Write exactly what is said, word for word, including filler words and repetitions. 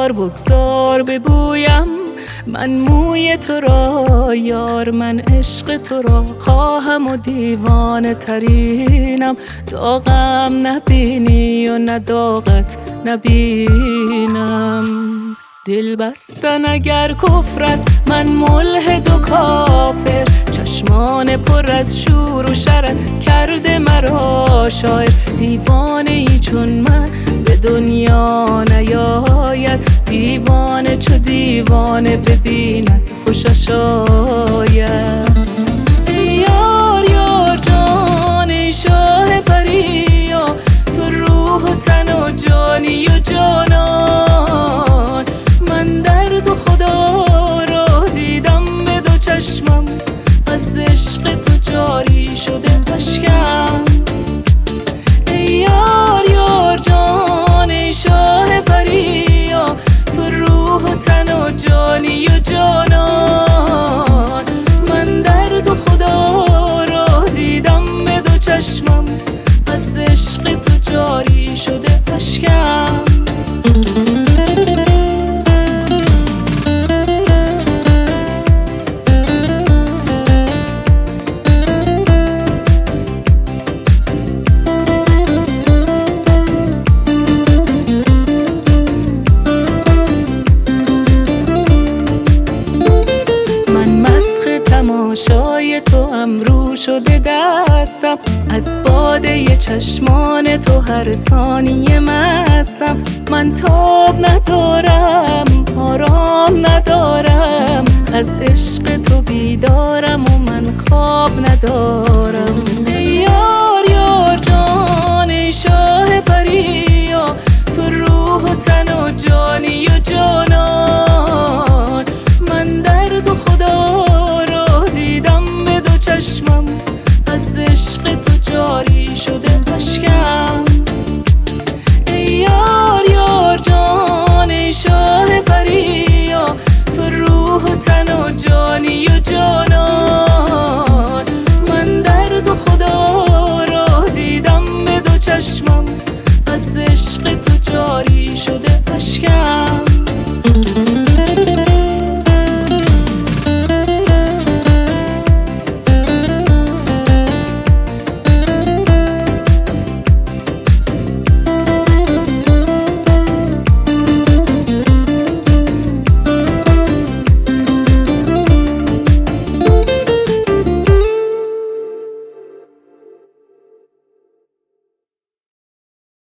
بار بگذار ببویم من موی تو را یار، من عشق تو را خواهم و دیوانه ترینم. داغم نبینی و نه داغت نبینم. دل بستن اگر کفر است من ملحد و کافر، چشمان پر از شور و شرت کرده مرا شاعر. دیوانه ای چون من به دنیا نیاید، دیوانه چو دیوانه ببیند خوشش آید. یار یار جان ای شاه پریا، تو روح و تن و جانی و جانان. من در تو خدا را دیدم به دو چشمم، از عشق تو جاری شده اشکم. یار یار جان ای شاه پریا، تو روح و تن و جانی و جانان. من در تو خدا را دیدم به دو چشمم، از عشق تو جاری شده اشکم. تماشای تو امرو شده دستم، از باده چشمان تو هر ثانیه مستم. من تاب